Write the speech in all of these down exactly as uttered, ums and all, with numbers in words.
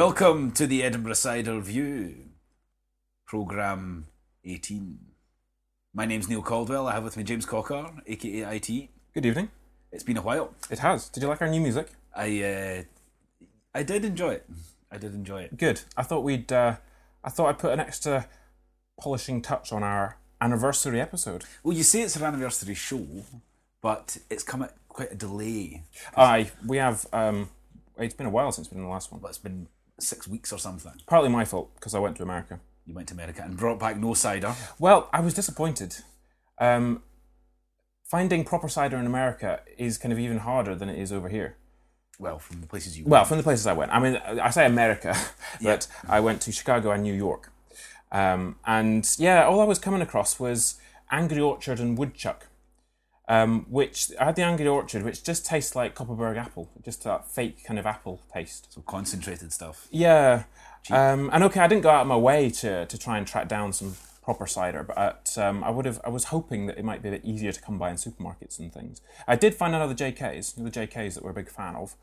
Welcome to the Edinburgh Cider View, Programme eighteen. My name's Neil Caldwell. I have with me James Cocker, aka I T. Good evening. It's been a while. It has. Did you like our new music? I uh, I did enjoy it. I did enjoy it. Good. I thought we'd. Uh, I thought I'd put an extra polishing touch on our anniversary episode. Well, you say it's our anniversary show, but it's come at quite a delay. Aye, we have. Um, it's been a while since we've been in the last one. Well, it's been six weeks or something. Partly my fault because I went to America. You went to America and brought back no cider. Well, I was disappointed. Um, finding proper cider in America is kind of even harder than it is over here. Well, from the places you Well, went. from the places I went. I mean, I say America, but Yeah. I went to Chicago and New York. Um, and yeah, all I was coming across was Angry Orchard and Woodchuck, um, which I had the Angry Orchard, which just tastes like Copperberg apple, just that fake kind of apple taste. So concentrated stuff. Yeah. Um, and okay, I didn't go out of my way to, to try and track down some proper cider, but um, I would have. I was hoping that it might be a bit easier to come by in supermarkets and things. I did find another J Ks, the J Ks that we're a big fan of,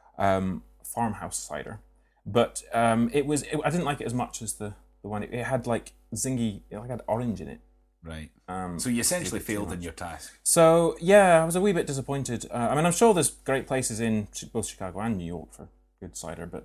um, farmhouse cider, but um, it was. It, I didn't like it as much as the, the one. It, it had like zingy, it like had orange in it. Right. Um, So you essentially bit too failed in much. your task. So yeah, I was a wee bit disappointed. Uh, I mean, I'm sure there's great places in both Chicago and New York for good cider, but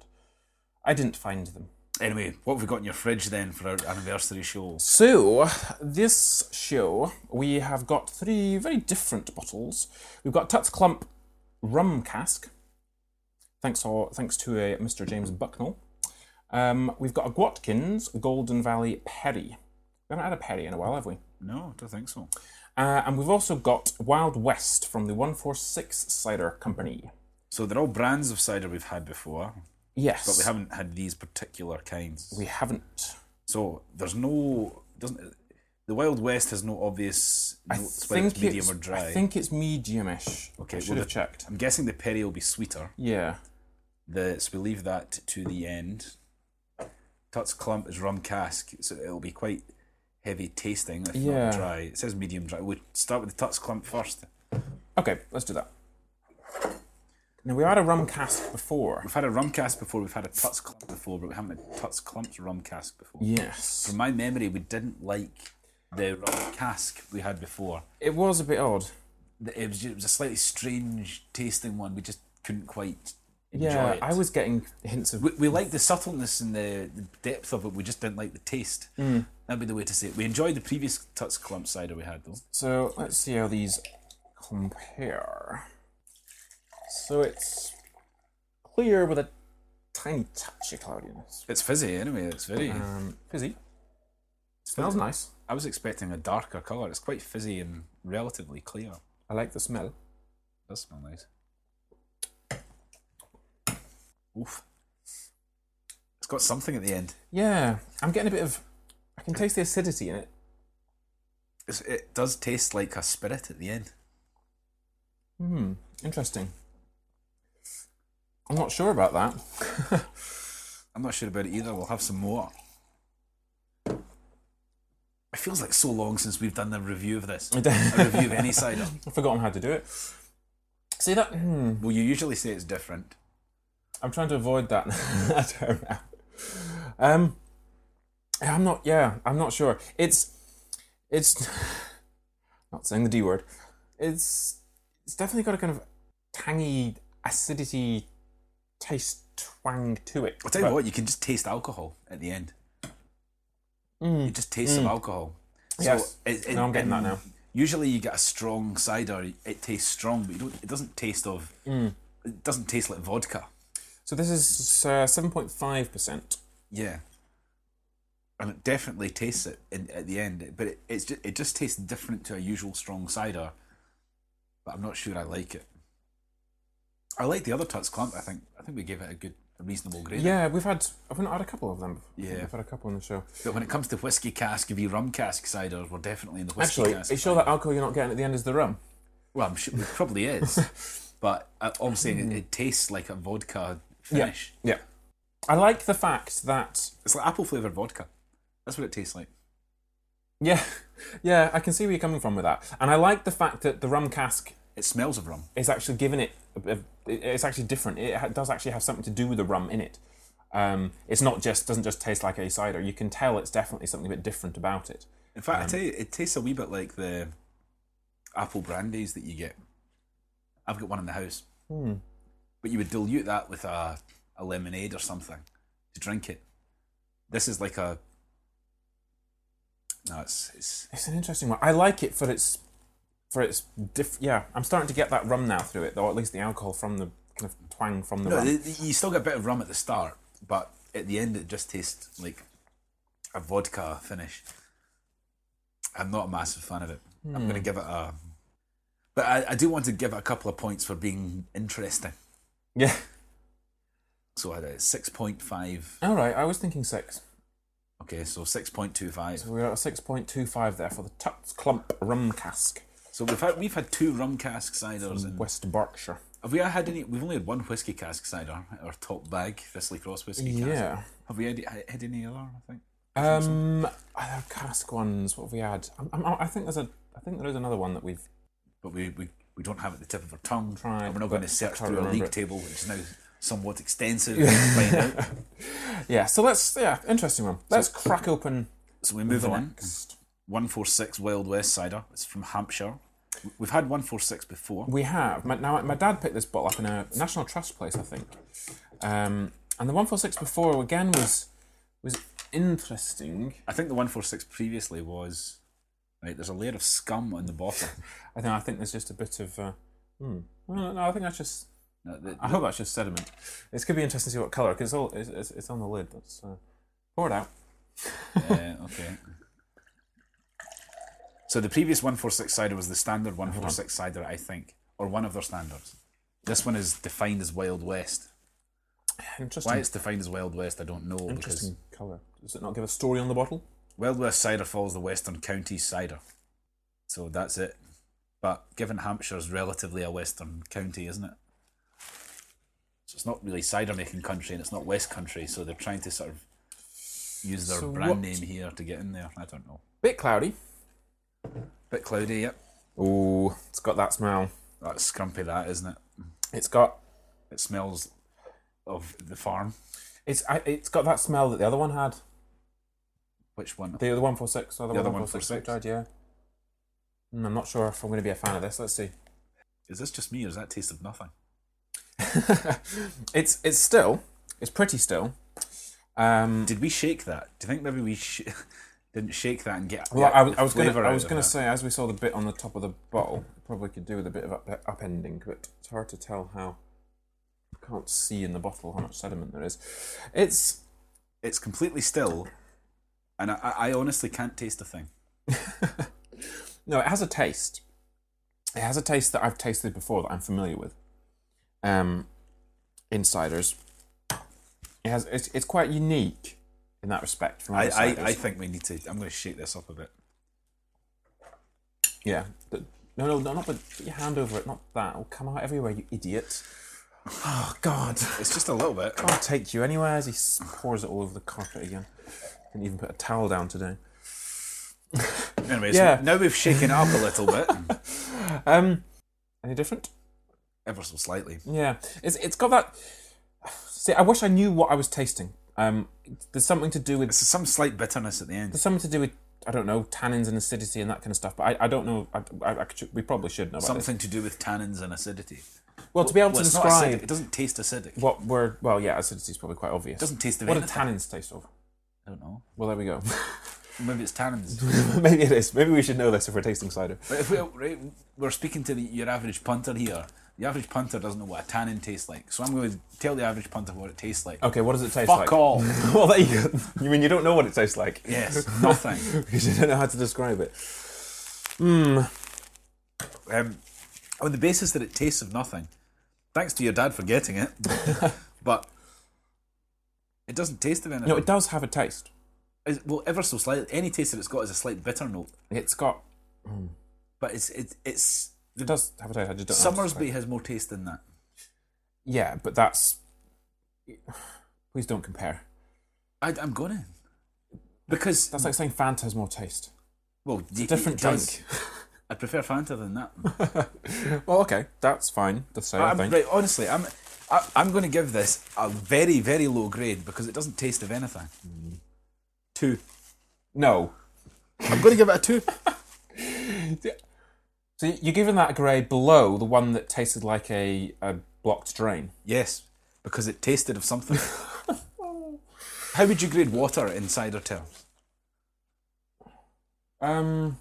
I didn't find them. Anyway, what have we got in your fridge then for our anniversary show? So, this show, we have got three very different bottles. We've got Tuts Clump Rum Cask, thanks, all, thanks to uh, Mister James Bucknell. Um, we've got a Watkins Golden Valley Perry. We haven't had a Perry in a while, have we? No, I don't think so. Uh, and we've also got Wild West from the one forty-six Cider Company. So they're all brands of cider we've had before, Yes. but we haven't had these particular kinds. We haven't. So there's no doesn't the Wild West has no obvious I notes whether think it's medium it's, or dry. I think it's medium-ish. Okay, I well, should have the- checked. I'm guessing the Perry will be sweeter. Yeah. The so we leave that to the end. Tuts Clump is rum cask, so it'll be quite heavy tasting if Yeah. not dry. It says medium dry. We'll start with the Tuts Clump first. Okay, let's do that. Now, we had a rum cask before. We've had a rum cask before, we've had a Tuts Clump before, but we haven't had Tuts Clump's rum cask before. Yes. From my memory, we didn't like the rum cask we had before. It was a bit odd. The- It was, it was a slightly strange tasting one. We just couldn't quite enjoy Yeah, it. I was getting hints of... We, we liked the subtleness and the, the depth of it. We just didn't like the taste. Mm. That'd be the way to say it. We enjoyed the previous Tuts Clump cider we had, though. So, let's see how these compare. So, it's clear with a tiny touch of cloudiness. It's fizzy anyway. It's very. Um, fizzy. Smells nice. I was expecting a darker colour. It's quite fizzy and relatively clear. It I like the smell. does smell nice. Oof. It's got something at the end. Yeah, I'm getting a bit of... I can taste the acidity in it. It's, it does taste like a spirit at the end. Hmm, interesting. I'm not sure about that. I'm not sure about it either. We'll have some more. It feels like so long since we've done a review of this. A review of any cider. I've forgotten how to do it. See that? Hmm. Well, you usually say it's different. I'm trying to avoid that term now. Um, I'm not. Yeah, I'm not sure. It's, it's not saying the D word. It's, it's definitely got a kind of tangy acidity taste twang to it. I'll tell you But- what, you can just taste alcohol at the end. Mm, You just taste some alcohol. Yes. it, it, No, I'm getting that now. Usually, you get a strong cider. It tastes strong, but you don't. It doesn't taste of. Mm. It doesn't taste like vodka. So this is uh, seven point five percent. Yeah, and it definitely tastes it in, at the end. But it, it's just, it just tastes different to a usual strong cider. But I'm not sure I like it. I like the other Tuts Clump. I think. I think we gave it a good, a reasonable grade. Yeah, we've had. I've not had a couple of them. Yeah. We've had a couple on the show. But when it comes to whiskey cask v rum cask ciders, we're definitely in the whiskey Actually, cask. are you sure that alcohol you're not getting at the end is the rum? Well, I'm sure it probably is. But uh, all I'm saying, it, it tastes like a vodka finish. Yeah. I like the fact that... It's like apple flavoured vodka. That's what it tastes like. Yeah, yeah, I can see where you're coming from with that. And I like the fact that the rum cask It smells of rum. is actually giving it... A, a, it's actually different. It ha- does actually have something to do with the rum in it. Um, it's not just doesn't just taste like a cider. You can tell it's definitely something a bit different about it. In fact, Um, I tell you, it tastes a wee bit like the apple brandies that you get. I've got one in the house. Hmm. But you would dilute that with a, a lemonade or something to drink it. This is like a... No, it's... it's It's an interesting one. I like it for its for its diff. Yeah, I'm starting to get that rum now through it, or at least the alcohol from the kind of twang from the no, rum. the, the, you still get a bit of rum at the start, but at the end it just tastes like a vodka finish. I'm not a massive fan of it. I'm going to give it a... But I, I do want to give it a couple of points for being interesting. Yeah. So I had a six point five. All right, I was thinking six. Okay, so six point two five. So we're at a six point two five there for the Tuts Clump rum cask So we've had we've had two rum cask ciders. from And West Berkshire. have we had any? We've only had one whiskey cask cider, our top bag, Thistley Cross whiskey cask. Yeah. Have we had, had any other? I think. Um, other cask ones. What have we had? I'm, I'm, I think there's a. I think there is another one that we've But we, we, we don't have it at the tip of our tongue. Tried, and we're not but going to search I can't through our remember league it. table, which is now somewhat extensive. to find out. Yeah. So let's. Yeah, interesting one. Let's crack open. So we're moving the on. next. one forty-six Wild West cider. It's from Hampshire. We've had one forty-six before. We have. My, now, my dad picked this bottle up in a National Trust place, I think. Um, and the one forty-six before again was was interesting. I think the one forty-six previously was... Right, there's a layer of scum on the bottom. I think I think there's just a bit of. Uh, hmm. No, no, I think that's just. No, the, I hope that's just sediment. This could be interesting to see what colour because it's all it's, it's, it's on the lid. Let's uh, pour it out. uh, okay. So the previous one forty-six cider was the standard one forty-six cider, I think, or one of their standards. This one is defined as Wild West. Interesting. Why it's defined as Wild West, I don't know. Because Interesting colour. Does it not give a story on the bottle? Wild West cider follows the Western Counties cider. So that's it. But given Hampshire's relatively a Western county, isn't it? So it's not really cider making country and it's not West Country, so they're trying to sort of use their So brand what- name here to get in there. I don't know. Bit cloudy. Bit cloudy, yep. Ooh, it's got that smell. That's scrumpy, that, isn't it? It's got It smells of the farm. it's I, it's got that smell that the other one had. Which one? The other one four six. The The other one one four four six. six. Yeah. Mm, I'm not sure if I'm going to be a fan of this. Let's see. Is this just me or is that taste of nothing? it's it's still it's pretty still. Um, Did we shake that? Do you think maybe we sh- didn't shake that and get? well, get I, was- the I was going flavour to I out was of going it? to say as we saw the bit on the top of the bottle, probably could do with a bit of up, upending, but it's hard to tell how. I can't see in the bottle how much sediment there is. It's It's completely still, and I, I honestly can't taste a thing. no, it has a taste. It has a taste that I've tasted before that I'm familiar with. Um, in ciders. It has it's it's quite unique in that respect. From I, other I, ciders. I think we need to. I'm going to shake this up a bit. Yeah. But, no, no, no, not put, put your hand over it. Not that. It'll come out everywhere, you idiot. Oh, God. It's just a little bit. Can't take you anywhere as he s- pours it all over the carpet again. Didn't even put a towel down today. Anyways, Yeah. now we've shaken it up a little bit, Um, any different? ever so slightly. Yeah. It's it's got that. See, I wish I knew what I was tasting. Um, there's something to do with It's some slight bitterness at the end. there's something to do with I don't know tannins and acidity and that kind of stuff. But I, I don't know. I, I, I could, we probably should know about this. Something to do with tannins and acidity. Well, to be able Well, to it's not acidic. describe It doesn't taste acidic. It what we're well, yeah, acidity is probably quite obvious. doesn't taste of What do anything. tannins taste of? I don't know. Well, there we go. Maybe it's tannins. Maybe it is. Maybe we should know this if we're tasting cider. But if we, right, we're speaking to the, your average punter here. The average punter doesn't know what a tannin tastes like. So I'm going to tell the average punter what it tastes like. Okay, what does it taste Fuck like? all. Well, there you go. You mean you don't know what it tastes like? Yes, nothing. Because you don't know how to describe it. Hmm. Um, on the basis that it tastes of nothing, thanks to your dad for getting it, but it doesn't taste of anything. No, it does have a taste. Is- well, ever so slightly. Any taste that it's got is a slight bitter note, It's got. but it's it, it's It does have a taste. I just don't know. how to Summersby describe has more taste than that. it. Yeah, but that's. Please don't compare. I, I'm gonna because That's like saying Fanta has more taste. well, It's a different drink. I prefer Fanta than that. Well, okay, that's fine to say. I I'm, think. right, honestly, I'm I, I'm going to give this a very, very low grade because it doesn't taste of anything. Mm. Two. No. I'm going to give it a two. So you're giving that a grade below the one that tasted like a, a blocked drain? Yes, because it tasted of something. How would you grade water in cider terms? Um.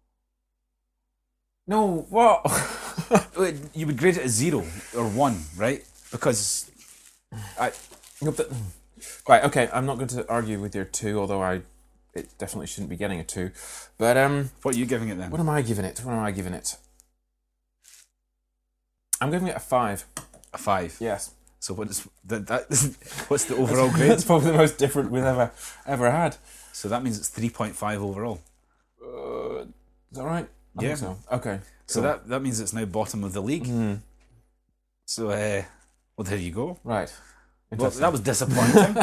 No, what? You would grade it as zero or one, right? Because I. Right, okay, I'm not going to argue with your two, although I it definitely shouldn't be getting a two. But um, what are you giving it then? What am I giving it? What am I giving it? I'm giving it a five. A five. Yes. So what is that? that what's the overall grade? That's probably the most different we've ever ever had. So that means it's three point five overall. Uh, is that right? I Yeah. think so. Okay. So cool. that that means it's now bottom of the league. Mm. So uh, well, there you go. Right. Well, that was disappointing.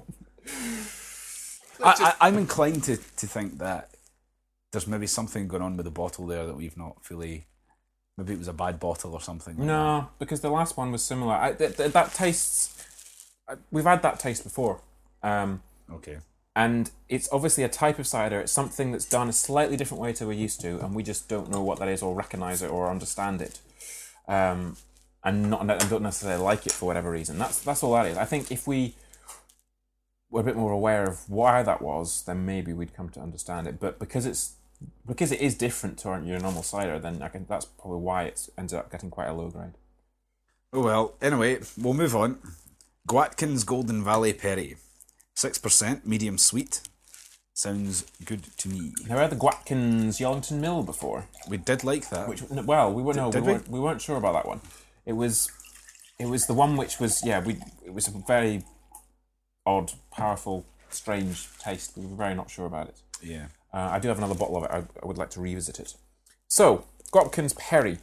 I, I, I'm inclined to, to think that there's maybe something going on with the bottle there that we've not fully. Maybe it was a bad bottle or something. Like no, that. Because the last one was similar. I, th- th- that tastes. We've had that taste before. Um, okay. And it's obviously a type of cider. It's something that's done a slightly different way to we're used to, and we just don't know what that is, or recognise it, or understand it, um, and not and don't necessarily like it for whatever reason. That's that's all that is. I think if we were a bit more aware of why that was, then maybe we'd come to understand it. But because it's because it is different to our, your normal cider, then I can, that's probably why it ends up getting quite a low grade. Oh well. Anyway, we'll move on. Gwatkins Golden Valley Perry. Six percent, medium sweet. Sounds good to me. Now, we had the Gwatkins Yellington Mill before. We did like that. Which, well, we, were, did, no, did we, we? weren't, we weren't sure about that one. It was, it was the one which was, yeah, we. It was a very odd, powerful, strange taste. We were very not sure about it. Yeah. Uh, I do have another bottle of it. I, I would like to revisit it. So, Gwatkins Perry.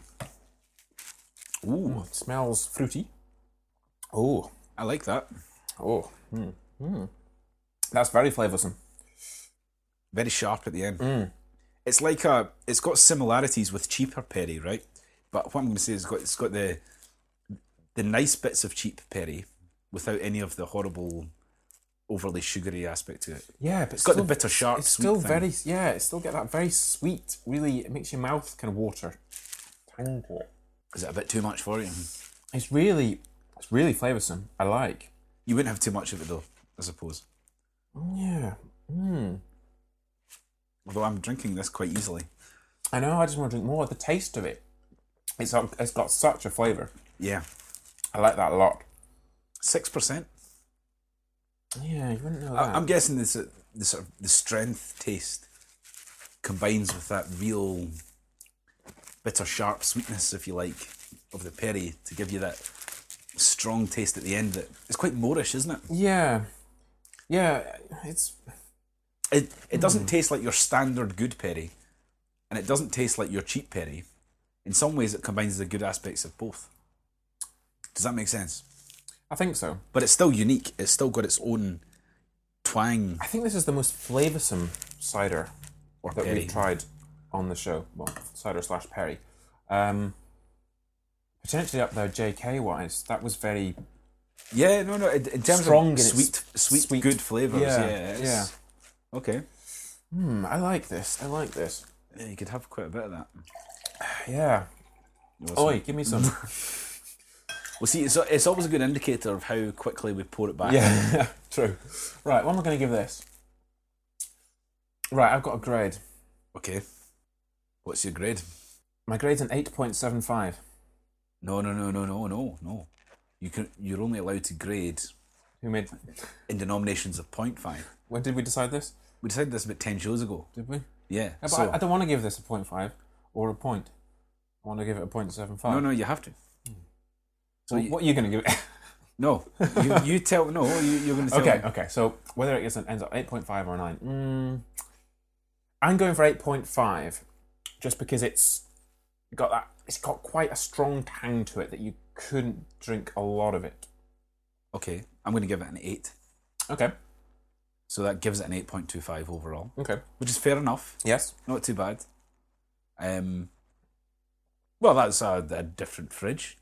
Ooh, it smells fruity. Oh, I like that. Oh, mm, mm. That's very flavoursome. Very sharp at the end. Mm. It's like a. It's got similarities with cheaper perry, right? But what I'm going to say is, it's got it's got the the nice bits of cheap perry without any of the horrible, overly sugary aspect to it. Yeah, but it's got the bitter sharp. It's sweet still thing. very yeah. It's still got that very sweet. Really, it makes your mouth kind of water. Is it a bit too much for you? It's really, it's really flavoursome. I like. You wouldn't have too much of it though, I suppose. Yeah. Mm. Although I'm drinking this quite easily. I know. I just want to drink more. The taste of it. It's it's got such a flavour. Yeah. I like that a lot. Six percent. Yeah, you wouldn't know that. I'm guessing this the sort of the strength taste combines with that real bitter sharp sweetness, if you like, of the perry to give you that strong taste at the end. That it's quite Moorish, isn't it? Yeah, yeah. It's it. It doesn't mm. taste like your standard good perry, and it doesn't taste like your cheap perry. In some ways, it combines the good aspects of both. Does that make sense? I think so. But it's still unique. It's still got its own twang. I think this is the most flavoursome cider or that perry. we've tried on the show. Well, cider slash perry. Um, potentially up there J K wise. That was very yeah. No, no. In, in terms strong of sweet, sweet, sweet, good flavours. Yeah, Yeah. yeah. Okay. Hmm. I like this. I like this. Yeah, you could have quite a bit of that. Yeah. Oi, give me some. Well, see, it's, it's always a good indicator of how quickly we pour it back. Yeah, true. Right, what am I going to give this? Right, I've got a grade. Okay. What's your grade? My grade's an eight point seven five. No, no, no, no, no, no, no. You can, you're only allowed to grade Who made... in denominations of zero point five. When did we decide this? We decided this about ten shows ago. Did we? Yeah. yeah but so, I, I don't want to give this a point five or a point. I want to give it a point seven five. No, no, you have to. So well, you, what are you going to give it? No, you, you tell. No, you, you're going to tell. Okay, me. okay. So whether it gets ends up eight point five or a nine, mm, I'm going for eight point five, just because it's got that. It's got quite a strong tang to it that you couldn't drink a lot of it. Okay, I'm going to give it an eight. Okay. So that gives it an eight point two five overall. Okay. Which is fair enough. Yes. Not too bad. Um. Well, that's a, a different fridge.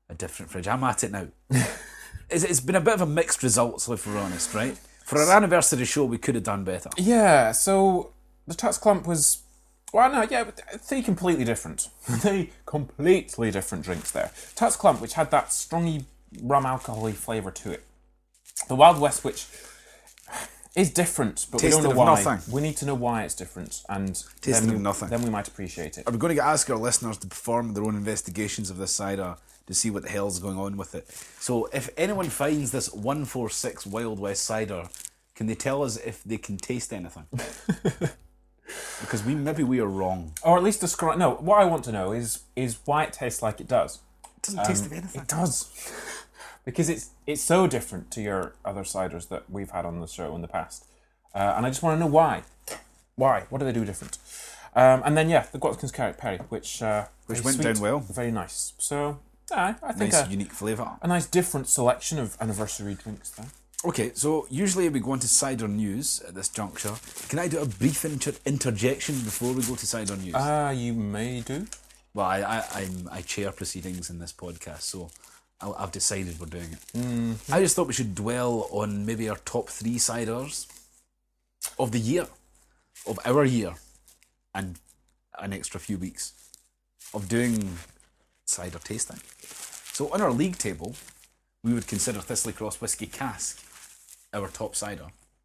a different fridge. I'm at it now. it's, it's been a bit of a mixed result, so if we're honest, right? For our anniversary show, we could have done better. Yeah, so the Tuts Clump was... Well, no, yeah, but three completely different. Three completely different drinks there. Tuts Clump, which had that strongy rum alcohol-y flavour to it. The Wild West, which is different, but Tasted we don't of know why. nothing. We need to know why it's different, and Tasted then, of nothing. then we might appreciate it. Are we going to ask our listeners to perform their own investigations of this cider to see what the hell's going on with it? So if anyone finds this one forty-six Wild West cider, can they tell us if they can taste anything? Because we maybe we are wrong. Or at least describe... No, what I want to know is is why it tastes like it does. It doesn't taste of anything. It does. Because it's it's so different to your other ciders that we've had on the show in the past. Uh, and I just want to know why. Why? What do they do different? Um, and then, yeah, the Watkins Carrot Perry, which... Uh, Which very went sweet, down well. Very nice. So, yeah, I think Nice, a, unique flavour. a nice different selection of anniversary drinks there. Okay, so usually we go into cider news at this juncture. Can I do a brief inter- interjection before we go to cider news? Ah, uh, you may do. Well, I, I, I'm, I chair proceedings in this podcast, so I'll, I've decided we're doing it. Mm-hmm. I just thought we should dwell on maybe our top three ciders of the year, of our year, and an extra few weeks of doing cider tasting. So on our league table, we would consider Thistley Cross Whiskey Cask our top cider.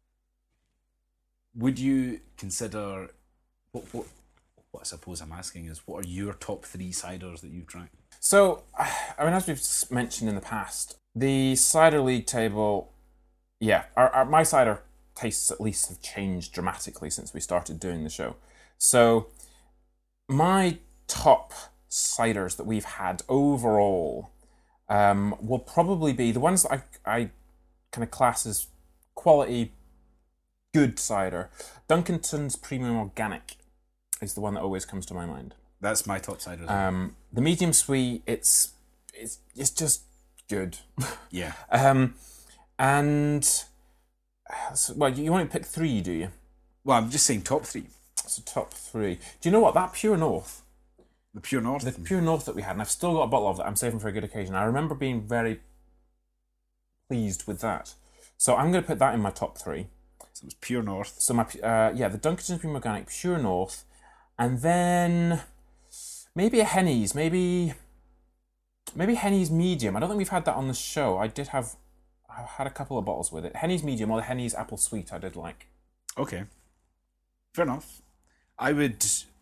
Would you consider... What, what, what I suppose I'm asking is, what are your top three ciders that you've drank? So, I mean, as we've mentioned in the past, the cider league table, yeah, our, our, my cider tastes at least have changed dramatically since we started doing the show. So, my top ciders that we've had overall um, will probably be the ones that I, I kind of class as quality, good cider. Dunkerton's Premium Organic is the one that always comes to my mind. That's my top cider as well. Um, the medium sweet, it's it's it's just good. Yeah. um, and so, well, you want to pick three, do you? Well, I'm just saying top three. So top three. Do you know what that Pure North? The Pure North. The Pure North that we had, and I've still got a bottle of that. I'm saving for a good occasion. I remember being very pleased with that. So I'm going to put that in my top three. So it was Pure North. So my uh, yeah, the Dunkerton's Premium Organic, Pure North, and then maybe a Henny's, maybe maybe Henny's Medium. I don't think we've had that on the show. I did have, I had a couple of bottles with it. Henny's Medium or the Henny's Apple Sweet. I did like. Okay, fair enough. I would,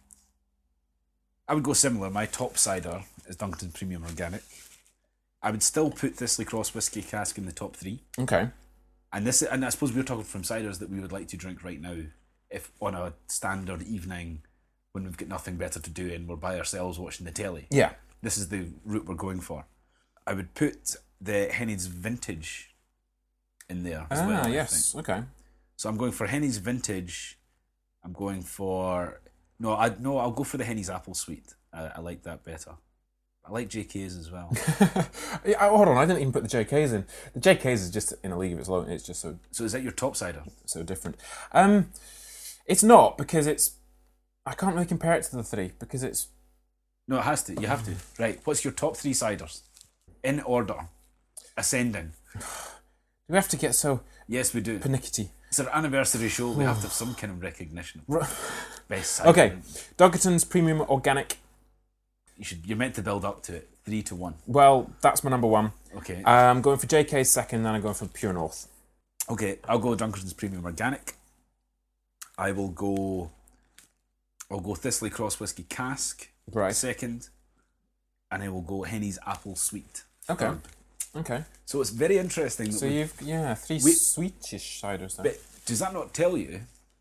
I would go similar. My top cider is Dunkerton Premium Organic. I would still put Thistley Cross Whiskey Cask in the top three. Okay. And this, and I suppose we're talking from ciders that we would like to drink right now, if on a standard evening when we've got nothing better to do and we're by ourselves watching the telly. Yeah. This is the route we're going for. I would put the Henny's Vintage in there as ah, well. yes. Okay. So I'm going for Henny's Vintage. I'm going for no, I no, I'll go for the Henny's Apple Sweet. I, I like that better. I like J K's as well. yeah, hold on, I didn't even put the J K's in. The J K's is just in a league of its own. It's just so So is that your top cider? so different. Um, it's not because it's. I can't really compare it to the three because it's. No, it has to. You have to. Right. What's your top three ciders? In order. Ascending. Do we have to get so Yes, we do. pernickety? It's our anniversary show. We have to have some kind of recognition. Best cider. Okay, Dunkerton's Premium Organic. You should. You're meant to build up to it. Three to one. Well, that's my number one. Okay. I'm going for J K's second, then I'm going for Pure North. Okay. I'll go Dunkerton's Premium Organic. I will go. I'll go Thistley Cross Whiskey Cask. Right. Second. And I will go Henny's Apple Sweet. Okay. Third. Okay. So it's very interesting. That So we, you've yeah three we- sweetish ciders there. But does that not tell you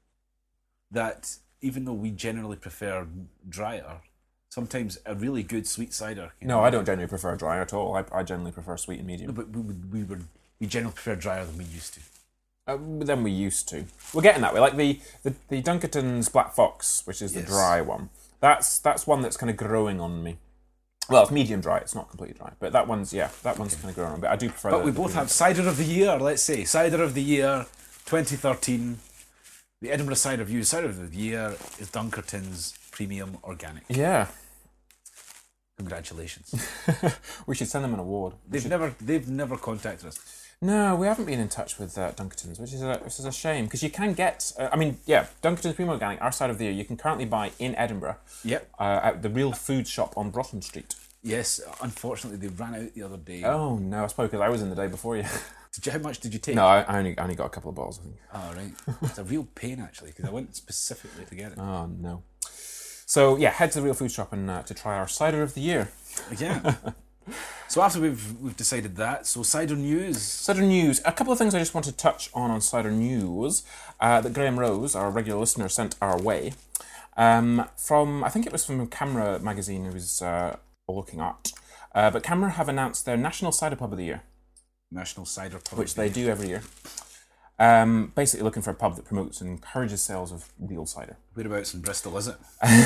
that even though we generally prefer drier, sometimes a really good sweet cider can No, I don't generally prefer dry at all. I, I generally prefer sweet and No, medium. but we would we would we generally prefer drier than we used to. Uh, than we used to. We're getting that way. Like the, the, the Dunkerton's Black Fox, which is the Yes. dry one. That's that's one that's kind of growing on me. Well, it's medium dry. It's not completely dry, but that one's yeah, that one's kind of growing on. But I do prefer. But the, we the both premium. have cider of the year. Let's say cider of the year, twenty thirteen. The Edinburgh Cider View cider of the year is Dunkerton's Premium Organic. Yeah. Congratulations. We should send them an award. We They've should... never they've never contacted us. No, we haven't been in touch with uh, Dunkertons, which is a, which is a shame because you can get. Uh, I mean, yeah, Dunkertons Premium Organic, our side of the year, you can currently buy in Edinburgh. Yep. Uh, at the Real Food Shop on Broughton Street. Yes, unfortunately they ran out the other day. Oh no, I suppose because I was in the day before you. Did you, how much did you take? No, I, I only I only got a couple of bottles, I think. Oh, right. It's a real pain, actually, because I went specifically to get it. Oh no. So yeah, head to the Real Food Shop and uh, to try our cider of the year. Yeah. So after we've we've decided that, so cider news. Cider news. A couple of things I just want to touch on on cider news uh, that Graham Rose, our regular listener, sent our way. Um, from I think it was from Camera magazine. It was uh, looking at, uh, but Camera have announced their National Cider Pub of the Year. National Cider Pub, which they do every year. Um, basically, looking for a pub that promotes and encourages sales of real cider. Whereabouts in Bristol is it?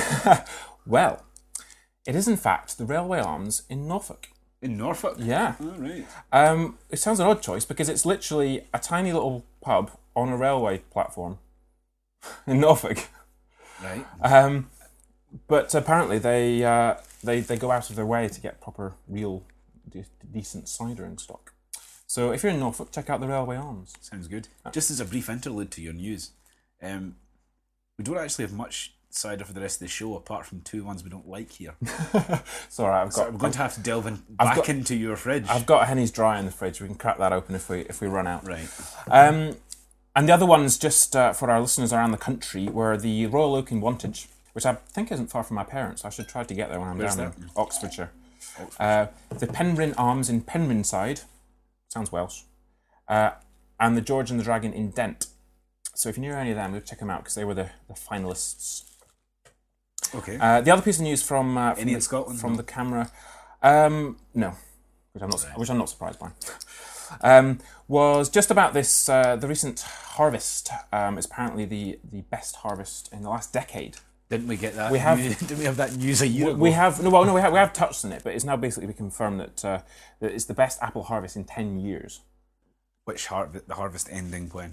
Well, it is in fact the Railway Arms in Norfolk. In Norfolk? Yeah. Oh, right. Um, it sounds an odd choice because it's literally a tiny little pub on a railway platform in Norfolk. Right. Um, but apparently they, uh, they they go out of their way to get proper, real, de- decent cider in stock. So if you're in Norfolk, check out the Railway Arms. Sounds good. Just as a brief interlude to your news, um, we don't actually have much cider for the rest of the show, apart from two ones we don't like here. It's all right. I've got. So we're going to have to delve in, I've back got, into your fridge. I've got a Henny's Dry in the fridge. We can crack that open if we if we run out. Right. Um, and the other ones, just uh, for our listeners around the country, were the Royal Oak in Wantage, which I think isn't far from my parents. I should try to get there when I'm Where's down that? in Oxfordshire. Oxfordshire. Uh, the Penryn Arms in Penrhyn sounds Welsh. Uh, and the George and the Dragon in Dent. So if you're near any of them, we'll check them out because they were the, the finalists. Okay. Uh, the other piece of news from uh, from, Any the, in Scotland? from the Camera, um, no, which I'm not which I'm not surprised by, um, was just about this uh, the recent harvest. Um, is apparently the the best harvest in the last decade. Didn't we get that? We have- news- Didn't we have that news a year We, ago? we have no, well, no, we have we have touched on it, but it's now basically been confirmed that uh, that it's the best apple harvest in ten years. Which harvest? The harvest ending when?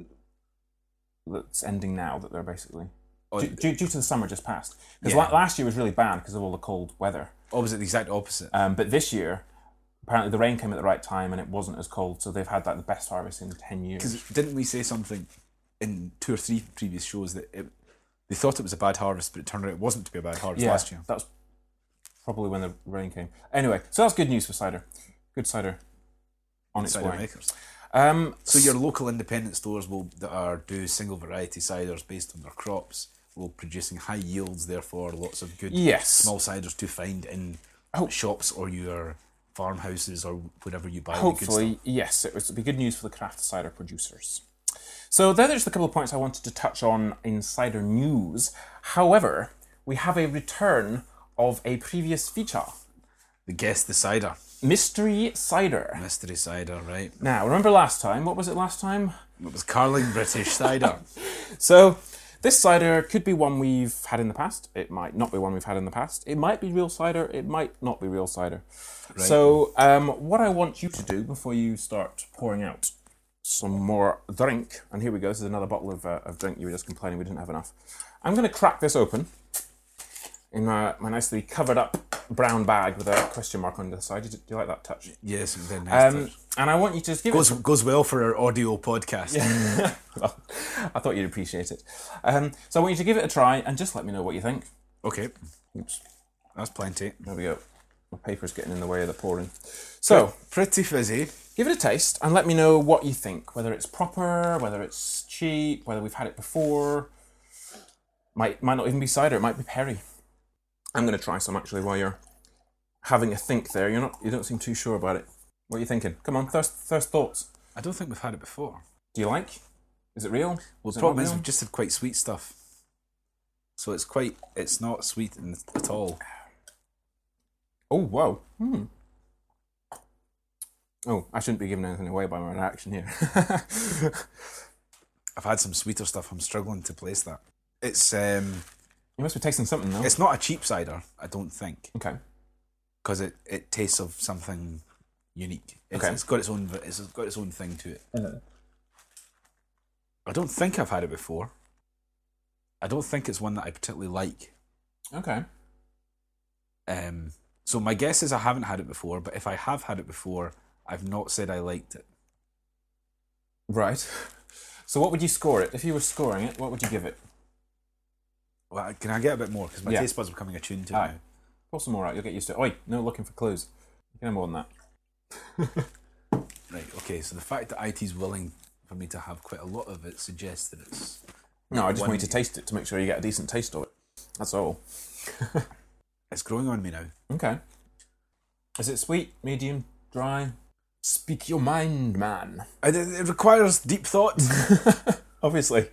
That's ending now. That they're basically. Oh, Due, due, due to the summer just passed. Because Yeah. la- last year was really bad because of all the cold weather. or was it the exact opposite? Um, but this year, apparently the rain came at the right time and it wasn't as cold, so they've had like the best harvest in ten years. Because didn't we say something in two or three previous shows that it, they thought it was a bad harvest, but it turned out it wasn't to be a bad harvest Yeah, last year? that was probably when the rain came. Anyway, so that's good news for cider. Good cider on its Cider way. makers. Um, So your local independent stores will that are do single variety ciders based on their crops will producing high yields, therefore lots of good Yes. small ciders to find in Oh. shops or your farmhouses or whatever you buy. the good Hopefully, yes, it would be good news for the craft cider producers. So there- there's a couple of points I wanted to touch on in cider news. However, we have a return of a previous feature, stuff. The guess the cider. Mystery Cider. Mystery cider, right? Now, remember last time? What was it last time? It was Carling British cider. So, this cider could be one we've had in the past. It might not be one we've had in the past. It might be real cider. It might not be real cider. Right. So, um, what I want you to do before you start pouring out some more drink, and here we go. This is another bottle of, uh, of drink. You were just complaining we didn't have enough. I'm going to crack this open in my, my nicely covered up brown bag with a question mark on the side. Do you, do you like that touch? Yes, very nice. Um, touch. and I want you to just give Goes it. goes well for our audio podcast. Well, I thought you'd appreciate it. Um, so I want you to give it a try and just let me know what you think. Okay, Oops, that's plenty. there we go. My paper's getting in the way of the pouring. So, Pretty fizzy. give it a taste and let me know what you think. Whether it's proper, whether it's cheap, whether we've had it before. Might might not even be cider. It might be perry. I'm going to try some actually while you're having a think there. You're not. You don't seem too sure about it. What are you thinking? Come on, first first thoughts. I don't think we've had it before. Do you like? Is it real? Well, Is the it problem not is real? we've just had quite sweet stuff. So it's quite, it's not sweet in, at all. Oh, whoa. Hmm. Oh, I shouldn't be giving anything away by my reaction here. I've had some sweeter stuff. I'm struggling to place that. It's um, You must be tasting something, though. it's not a cheap cider, I don't think, Okay. because it, it tastes of something unique. It's, Okay. it's got its own, it's got its own thing to it. I don't think I've had it before. I don't think it's one that I particularly like. Okay. Um, So my guess is I haven't had it before, but if I have had it before, I've not said I liked it. Right. So what would you score it? If you were scoring it, what would you give it? Well, can I get a bit more? Because my Yeah. taste buds are becoming attuned to it Aye. now. Pour some more out, you'll get used to it. Oi, no looking for clues. You can have more than that. Right, okay, so the fact that I T's willing for me to have quite a lot of it suggests that it's... No, I just one- want you to taste it to make sure you get a decent taste of it. That's all. It's growing on me now. Okay. Is it sweet, medium, dry? Speak your mind, man. It, it requires deep thought. Obviously.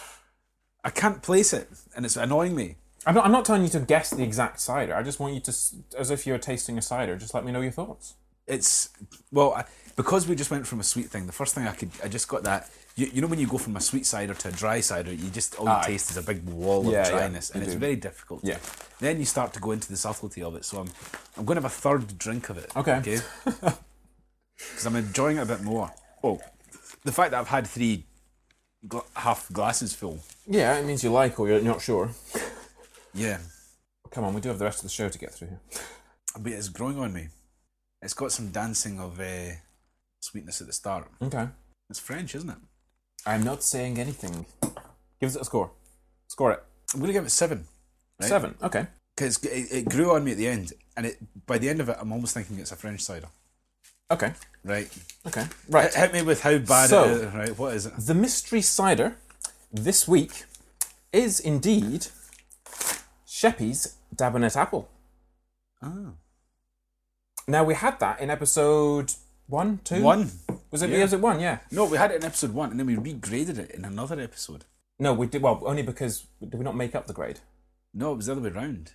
I can't place it, and it's annoying me. I'm not, I'm not telling you to guess the exact cider. I just want you to, s- as if you're tasting a cider, just let me know your thoughts. It's well I, because we just went from a sweet thing. The first thing I could, I just got that. You, you know when you go from a sweet cider to a dry cider, you just all you Aye. taste is a big wall Yeah, of yeah, dryness, and you it's do. very difficult. Yeah. Then you start to go into the subtlety of it. So I'm, I'm going to have a third drink of it. Okay. Okay. Because I'm enjoying it a bit more. Oh, the fact that I've had three gla- half glasses full. Yeah, it means you like or you're not sure. Yeah. Come on, we do have the rest of the show to get through here. But it's growing on me. It's got some dancing of uh, sweetness at the start. Okay. It's French, isn't it? I'm not saying anything. Give it a score. Score it. I'm going to give it seven. Right? Seven. Okay. Because it, it grew on me at the end, and it by the end of it, I'm almost thinking it's a French cider. Okay. Right. Okay. Hit, Right. hit me with how bad So- it is. Right. What is it? The mystery cider this week is indeed Sheppy's Dabonet Apple. Oh. Now, we had that in episode one, two? One. Was it, Yeah. was it one? Yeah. No, we had it in episode one, and then we regraded it in another episode. No, we did, well, only because, did we not make up the grade? No, it was the other way round.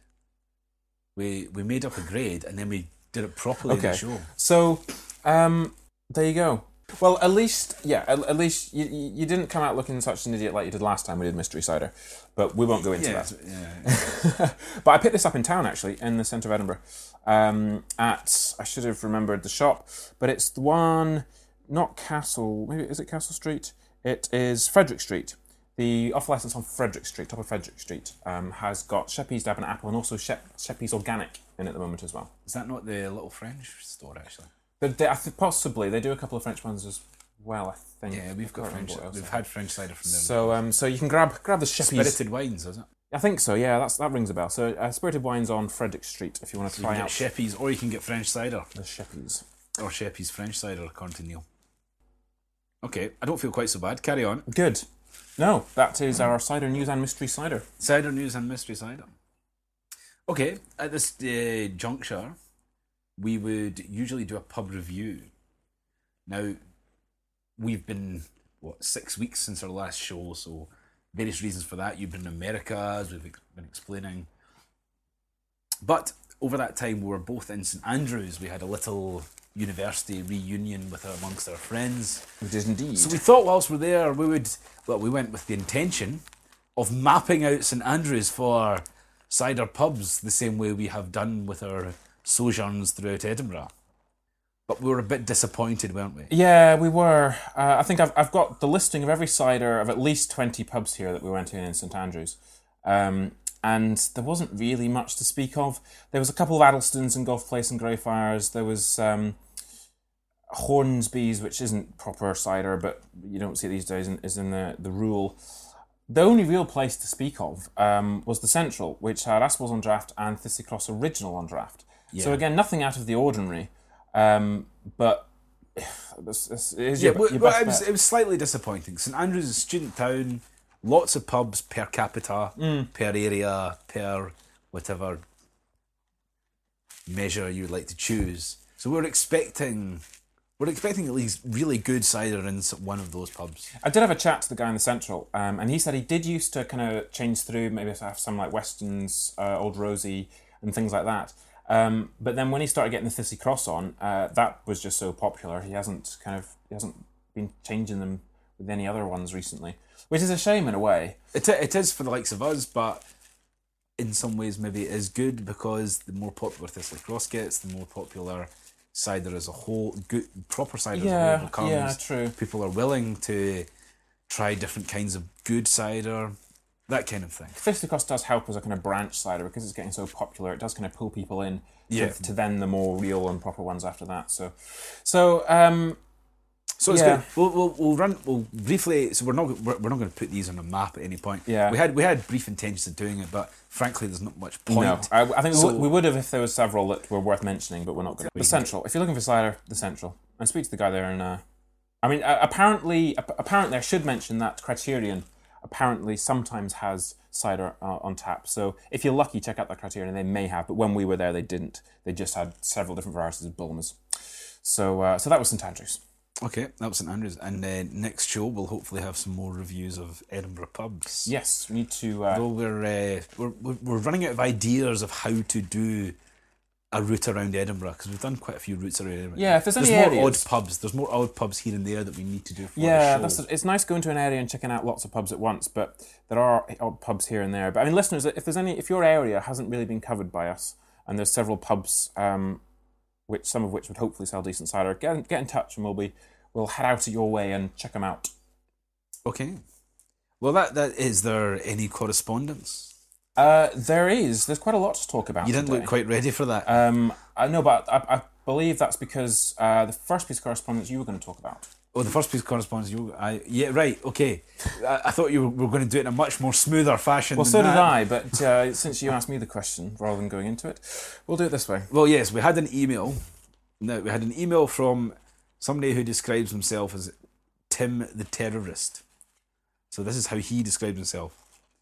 We we made up a grade, and then we did it properly in the Okay. show. So, um, there you go. Well, at least, yeah, at, at least you, you you didn't come out looking such an idiot like you did last time we did Mystery Cider. But we won't go into Yeah, that. yeah. But I picked this up in town, actually, in the centre of Edinburgh. Um, at, I should have remembered the shop, but it's the one, not Castle, maybe, is it Castle Street? It is Frederick Street. The off licence on Frederick Street, top of Frederick Street, um, has got Sheppy's Dabonet Apple and also Shep, Sheppy's Organic in at the moment as well. Is that not the little French store actually? They, they, I think possibly they do a couple of French ones as well. I think. Yeah, we've I got can't French. remember what else We've they had French cider from them. So, um, so you can grab grab the Sheppy's. Spirited wines, is it? I think so. Yeah, that's that rings a bell. So, uh, Spirited Wines on Frederick Street. If you want to You try can out get Sheppy's, or you can get French cider, the Sheppy's. or Sheppy's French cider, according to Neil. Okay, I don't feel quite so bad. Carry on. Good. No, that is our cider news and mystery cider. Cider news and mystery cider. Okay, at this uh, juncture, we would usually do a pub review. Now, we've been, what, six weeks since our last show, so various reasons for that. You've been in America, as we've ex- been explaining. But over that time, we were both in St Andrews. We had a little university reunion with our, amongst our friends. It is indeed. So we thought whilst we're there, we would, well, we went with the intention of mapping out St Andrews for cider pubs the same way we have done with our sojourns throughout Edinburgh. But we were a bit disappointed, weren't we? Yeah, we were. Uh, I think I've I've got the listing of every cider of at least twenty pubs here that we went to in St Andrews. Um, and there wasn't really much to speak of. There was a couple of Addlestons and Gulf Place and Greyfriars. There was um, Hornsby's, which isn't proper cider, but you don't see it these days, and is in the, the rule. The only real place to speak of um, was the Central, which had Aspel's on draft and Thistlecross Original on draft. So Yeah. again, nothing out of the ordinary, um, but this, this is Yeah, your, well, your well, best it, was, bet. it was slightly disappointing. St Andrews is a student town, lots of pubs per capita, Mm. per area, per whatever measure you would like to choose. So we're expecting, we're expecting at least really good cider in s- one of those pubs. I did have a chat to the guy in the Central, um, and he said he did used to kind of change through, maybe have some like Weston's, uh, Old Rosie, and things like that. Um, but then when he started getting the Thissy Cross on, uh, that was just so popular. He hasn't kind of he hasn't been changing them with any other ones recently, which is a shame in a way. It i- it is for the likes of us, but in some ways maybe it is good because the more popular Thistle Cross gets, the more popular cider as a whole, good proper cider as a Yeah, whole becomes. yeah, true. People are willing to try different kinds of good cider. that kind of thing. Fisticuffs does help as a kind of branch cider because it's getting so popular. It does kind of pull people in Yeah. to, to then the more real and proper ones after that. So, so um, So it's Yeah. good. We'll, we'll we'll run. We'll briefly. So we're not we're, we're not going to put these on a map at any point. Yeah. We had we had brief intentions of doing it, but frankly, there's not much point. no, I, I think we So- would- we would have if there was several that were worth mentioning, but we're not going to. The Central. If you're looking for cider, the Central. And speak to the guy there, and uh, I mean, uh, apparently, ap- apparently, I should mention that Criterion apparently sometimes has cider uh, on tap. So if you're lucky, check out that Criterion. They may have, but when we were there, they didn't. They just had several different varieties of Bulmers. So, uh, so that was St Andrews. Okay, that was St Andrews, and uh, next show we'll hopefully have some more reviews of Edinburgh pubs. Yes, we need to. Uh, Well, we're, uh, we're we're we're running out of ideas of how to do a route around Edinburgh because we've done quite a few routes around Edinburgh. Yeah, if there's any more areas- odd pubs. There's more odd pubs here and there that we need to do for Yeah, the show. that's, it's nice going to an area and checking out lots of pubs at once, but there are odd pubs here and there. But I mean, listeners, if there's any, if your area hasn't really been covered by us, and there's several pubs, um, which some of which would hopefully sell decent cider, get in, get in touch and we'll be we'll head out of your way and check them out. Okay. Well, that that is there any correspondence? Uh, there is. There's quite a lot to talk about. You didn't today. look quite ready for that. Um, I know, but I, I believe that's because uh, the first piece of correspondence you were going to talk about. Oh, the first piece of correspondence. You, I yeah, right. Okay. I, I thought you were, were going to do it in a much more smoother fashion. Well, than so that. did I, but uh, since you asked me the question rather than going into it, we'll do it this way. Well, yes, we had an email. No, we had an email from somebody who describes himself as Tim the Terrorist. So this is how he describes himself.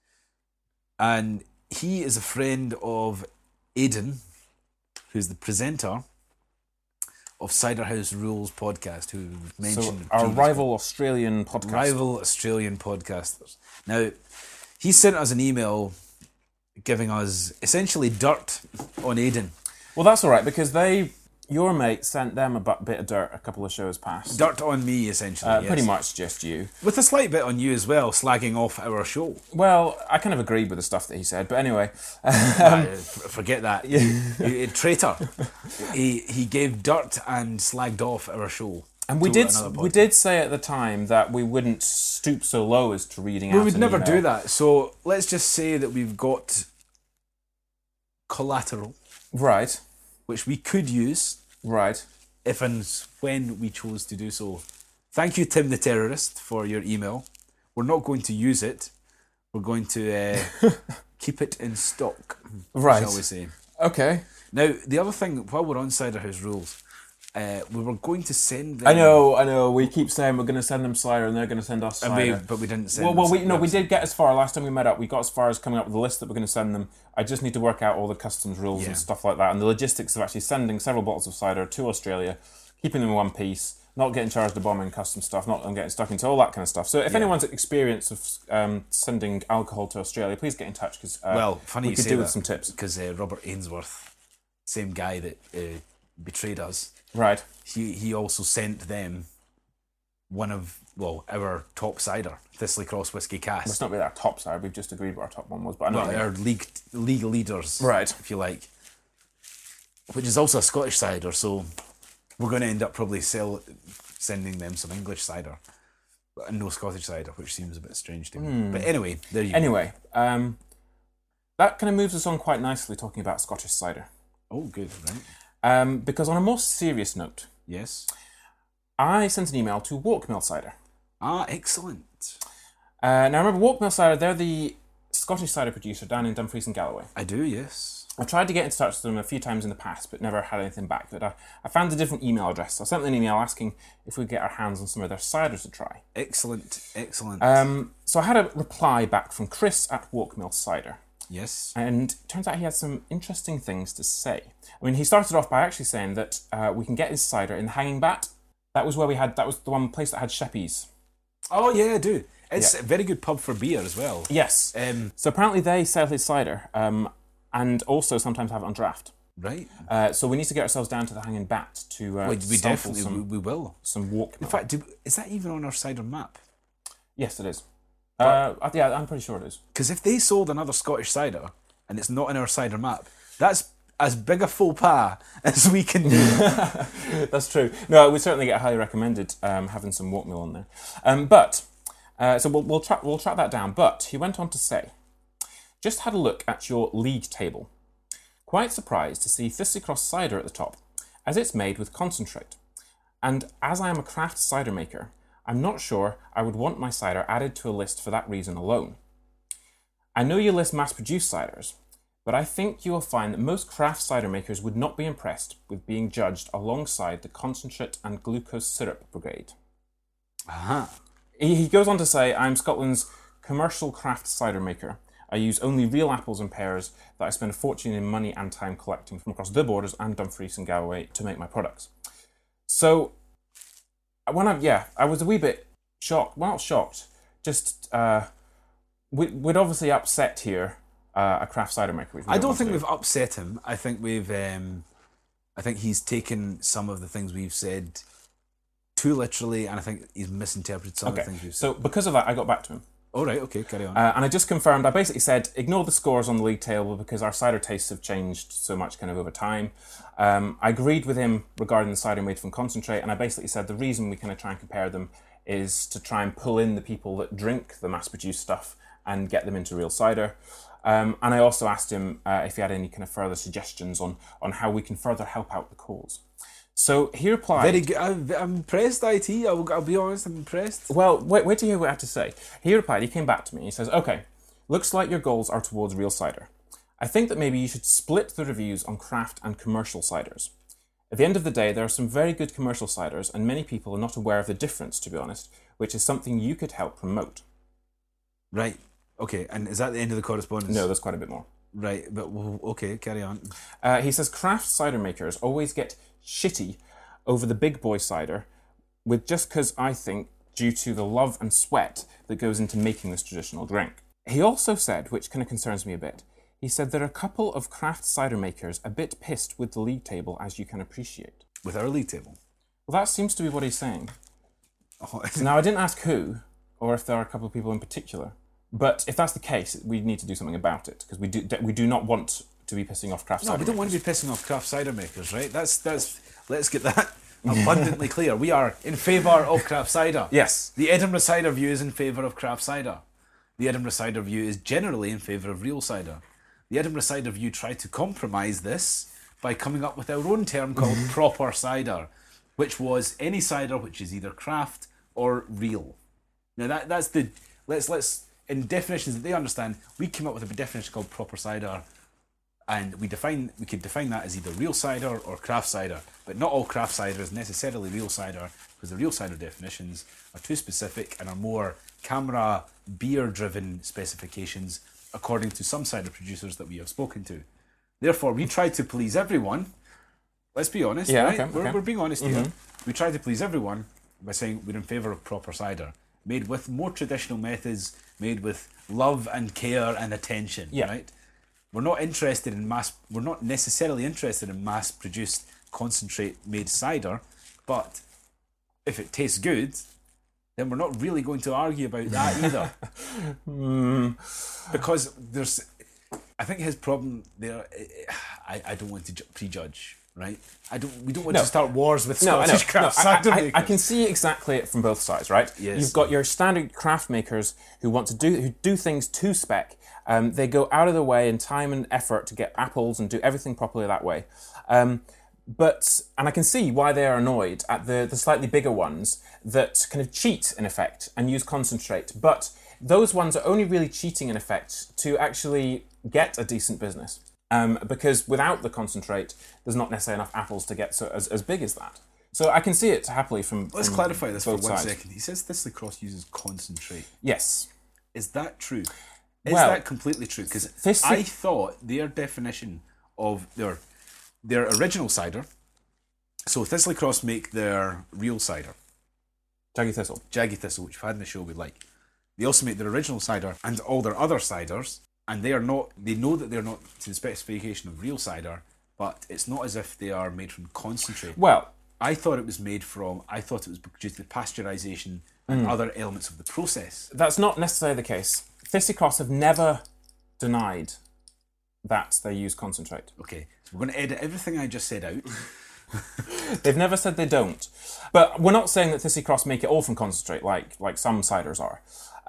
And he is a friend of Aidan, who's the presenter of Cider House Rules podcast, who we've mentioned. So our previously. rival Australian podcast. Rival Australian podcasters. Now, he sent us an email giving us essentially dirt on Aidan. Well, that's all right because they, your mate, sent them a bu- bit of dirt a couple of shows past. Dirt on me, essentially. Uh, yes. Pretty much just you. With a slight bit on you as well, slagging off our show. Well, I kind of agreed with the stuff that he said, but anyway. Uh, f- forget that. You, you, traitor. He he gave dirt and slagged off our show. And we to did another we podcast. did say at the time that we wouldn't stoop so low as to reading out We would an never email. do that. So let's just say that we've got collateral, Right, which we could use right. if and when we chose to do so. Thank you, Tim the Terrorist, for your email. We're not going to use it. We're going to uh, keep it in stock, Right. shall we say. Okay. Now, the other thing, while we're on Cider House Rules, uh, we were going to send them... I know, I know. We keep saying we're going to send them cider and they're going to send us And we, cider. but we didn't send Well, them well, we cider. no, we did get as far. Last time we met up, we got as far as coming up with a list that we're going to send them. I just need to work out all the customs rules Yeah. and stuff like that, and the logistics of actually sending several bottles of cider to Australia, keeping them in one piece, not getting charged a bomb and custom stuff, not getting stuck into all that kind of stuff. So, if Yeah. anyone's experienced of um, sending alcohol to Australia, please get in touch because uh, Well, funny we you could say do that, with some tips. because uh, Robert Ainsworth, same guy that uh, betrayed us, Right. he he also sent them one of, well, our top cider, Thistley Cross Whiskey Cask. It's not really our top cider. We've just agreed what our top one was, but I know. Well, what you mean. our league league leaders, Right. if you like, which is also a Scottish cider. So we're going to end up probably sell sending them some English cider, but no Scottish cider, which seems a bit strange to me. But anyway, there you Anyway, um, that kind of moves us on quite nicely talking about Scottish cider. go. Oh, good, right? Um, because on a more serious note, Yes. I sent an email to Walkmill Cider. Ah, excellent. Uh, now remember, Walkmill Cider, they're the Scottish cider producer down in Dumfries and Galloway. I do, yes. I tried to get in touch with them a few times in the past, but never had anything back. But I, I found a different email address. So I sent them an email asking if we could get our hands on some of their cider to try. Excellent, excellent. Um, so I had a reply back from Chris at Walkmill Cider. yes. And it turns out he had some interesting things to say. I mean, he started off by actually saying that uh, we can get his cider in the Hanging Bat. That was where we had, that was the one place that had Sheppy's. Oh, yeah, I do. It's a very good pub for beer as well. Yes. Um, So apparently they sell his cider um, and also sometimes have it on draft. right. Uh, so we need to get ourselves down to the Hanging Bat to uh, We, we sample definitely some, we, we will. some Walkmill. In fact, do, is that even on our cider map? Yes, it is. Uh, I- yeah, I'm pretty sure it is. Because if they sold another Scottish cider and it's not in our cider map, that's as big a faux pas as we can do. That's true. No, we certainly get highly recommended um, having some Walkmill on there. Um, but Uh, so we'll we'll track we'll track that down. But he went on to say, just had a look at your league table. Quite surprised to see Thistlecross cider at the top, as it's made with concentrate. And as I am a craft cider maker, I'm not sure I would want my cider added to a list for that reason alone. I know you list mass-produced ciders, but I think you will find that most craft cider makers would not be impressed with being judged alongside the concentrate and glucose syrup brigade. Uh-huh. He, he goes on to say, I'm Scotland's commercial craft cider maker. I use only real apples and pears that I spend a fortune in money and time collecting from across the borders and Dumfries and Galloway to make my products. So, when I, yeah, I was a wee bit shocked. Well, not shocked. Just, uh, we, we'd obviously upset here uh, a craft cider maker. Which we I don't think do. we've upset him. I think we've, um, I think he's taken some of the things we've said too literally, and I think he's misinterpreted some Okay. of the things we've said. So, because of that, I got back to him. All right, okay, carry on. Uh, and I just confirmed, I basically said, ignore the scores on the league table because our cider tastes have changed so much kind of over time. Um, I agreed with him regarding the cider made from concentrate, and I basically said the reason we kind of try and compare them is to try and pull in the people that drink the mass-produced stuff and get them into real cider. Um, and I also asked him uh, if he had any kind of further suggestions on, on how we can further help out the cause. So he replied... Very good. I'm, I'm impressed, I T. I'll, I'll be honest, I'm impressed. Well, wait, wait to hear what I have to say. He replied, he came back to me, he says, okay, looks like your goals are towards real cider. I think that maybe you should split the reviews on craft and commercial ciders. At the end of the day, there are some very good commercial ciders, and many people are not aware of the difference, to be honest, which is something you could help promote. Right. Okay, and is that the end of the correspondence? No, there's quite a bit more. Right, but well, okay, carry on. Uh, he says craft cider makers always get shitty over the big boy cider, with just because I think due to the love and sweat that goes into making this traditional drink. He also said, which kind of concerns me a bit, he said there are a couple of craft cider makers a bit pissed with the league table, as you can appreciate. With our league table? Well, that seems to be what he's saying. Oh, Now, I didn't ask who, or if there are a couple of people in particular, but if that's the case, we need to do something about it, because we do we do not want to be pissing off craft no, cider we don't want to be pissing off craft cider makers, right? That's that's. Let's get that abundantly clear. We are in favour of craft cider. Yes. The Edinburgh Cider View is in favour of craft cider. The Edinburgh Cider View is generally in favour of real cider. The Edinburgh Cider View tried to compromise this by coming up with our own term called proper cider, which was any cider which is either craft or real. Now that that's the let's let's in definitions that they understand, we came up with a definition called proper cider, and we define we could define that as either real cider or craft cider. But not all craft cider is necessarily real cider, because the real cider definitions are too specific and are more camera beer driven specifications according to some cider producers that we have spoken to. Therefore, we try to please everyone. Let's be honest, Yeah, right? okay, we're, okay. we're being honest Mm-hmm. here. We try to please everyone by saying we're in favour of proper cider, made with more traditional methods, made with love and care and attention, Yeah. right? We're not interested in mass. We're not necessarily interested in mass-produced concentrate-made cider, but if it tastes good, then we're not really going to argue about that either. Mm. Because there's, I think his problem there. I, I don't want to ju- prejudge, right? I don't. We don't want No. to start wars with No, I know. Scottish No, craft I, cider I, I, makers. I can see exactly it from both sides, right? Yes. You've got your standard craft makers who want to do who do things to spec. Um, they go out of their way in time and effort to get apples and do everything properly that way. Um, but and I can see why they are annoyed at the the slightly bigger ones that kind of cheat in effect and use concentrate. But those ones are only really cheating in effect to actually get a decent business. Um, because without the concentrate, there's not necessarily enough apples to get so as, as big as that. So I can see it happily from. Let's from clarify this for both one sides. second. He says Thistlecross uses concentrate. Yes. Is that true? Is Well, that completely true? Because Thistle- I thought their definition of their their original cider. So Thistlecross make their real cider, Jaggy Thistle. Jaggy Thistle, which we've had in the show we like. They also make their original cider and all their other ciders, and they are not. They know that they're not to the specification of real cider, but it's not as if they are made from concentrate. Well, I thought it was made from. I thought it was due to the pasteurization and Mm. other elements of the process. that's not necessarily the case. Thistlecross have never denied that they use concentrate. Okay, so we're going to edit everything I just said out. They've never said they don't. But we're not saying that Thistlecross make it all from concentrate like like some ciders are.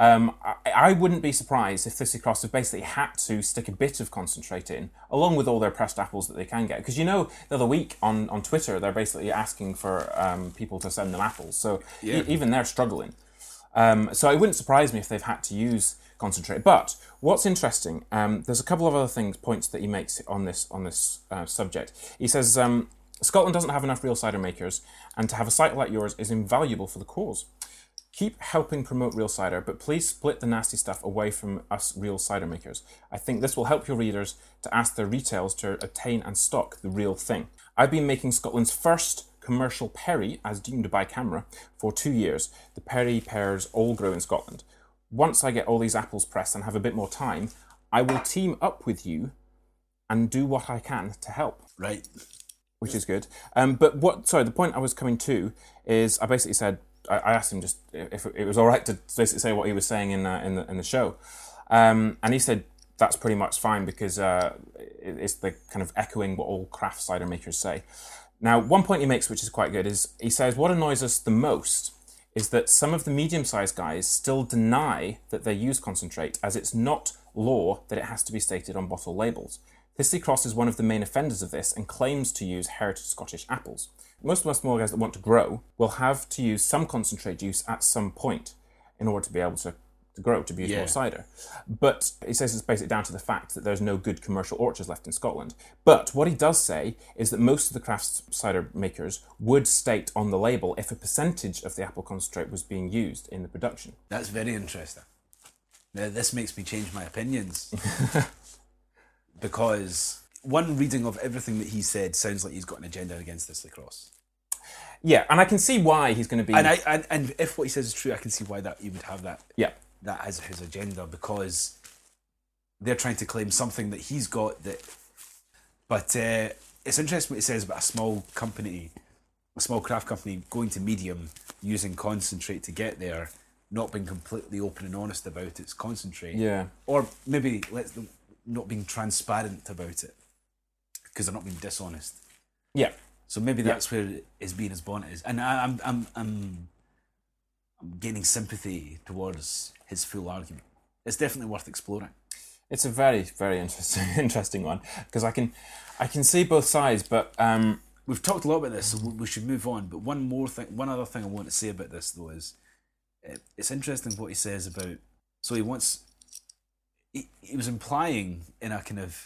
Um, I, I wouldn't be surprised if Thistlecross have basically had to stick a bit of concentrate in, along with all their pressed apples that they can get. Because you know, the other week on, on Twitter, they're basically asking for um, people to send them apples. So Yeah. e- even they're struggling. Um, so it wouldn't surprise me if they've had to use concentrate. But what's interesting, um, there's a couple of other things, points that he makes on this on this uh, subject. He says um, Scotland doesn't have enough real cider makers, and to have a site like yours is invaluable for the cause. Keep helping promote real cider, but please split the nasty stuff away from us real cider makers. I think this will help your readers to ask their retails to obtain and stock the real thing. I've been making Scotland's first commercial perry, as deemed by camera, for two years. The perry pears all grow in Scotland. Once I get all these apples pressed and have a bit more time, I will team up with you and do what I can to help. Right. Which is good. Um, but what? Sorry, the point I was coming to is I basically said, I asked him just if it was all right to basically say what he was saying in uh, in the in the show, um, and he said that's pretty much fine because uh, it's the kind of echoing what all craft cider makers say. Now, one point he makes, which is quite good, is he says what annoys us the most is that some of the medium-sized guys still deny that they use concentrate, as it's not law that it has to be stated on bottle labels. Thistlecross is one of the main offenders of this and claims to use heritage Scottish apples. Most of us small guys that want to grow will have to use some concentrate juice at some point in order to be able to, to grow, to produce Yeah. more cider. But he says it's basically down to the fact that there's no good commercial orchards left in Scotland. But what he does say is that most of the craft cider makers would state on the label if a percentage of the apple concentrate was being used in the production. That's very interesting. Now, this makes me change my opinions. Because one reading of everything that he said sounds like he's got an agenda against Thistlecross. Yeah, and I can see why he's going to be... And I and, and if what he says is true, I can see why that he would have that Yeah. that as his agenda, because they're trying to claim something that he's got that. But uh, it's interesting what he says about a small company, a small craft company going to medium, using concentrate to get there, not being completely open and honest about its concentrate. Yeah. Or maybe let's not being transparent about it because they're not being dishonest. Yeah. So maybe that's where his being his bonnet is, and I, I'm I'm I'm I'm gaining sympathy towards his full argument. It's definitely worth exploring. It's a very, very interesting, interesting one because I can, I can see both sides, but um, We've talked a lot about this, so we should move on. But one more thing, one other thing I want to say about this though is, uh, it's interesting what he says about. So he wants. He, he was implying in a kind of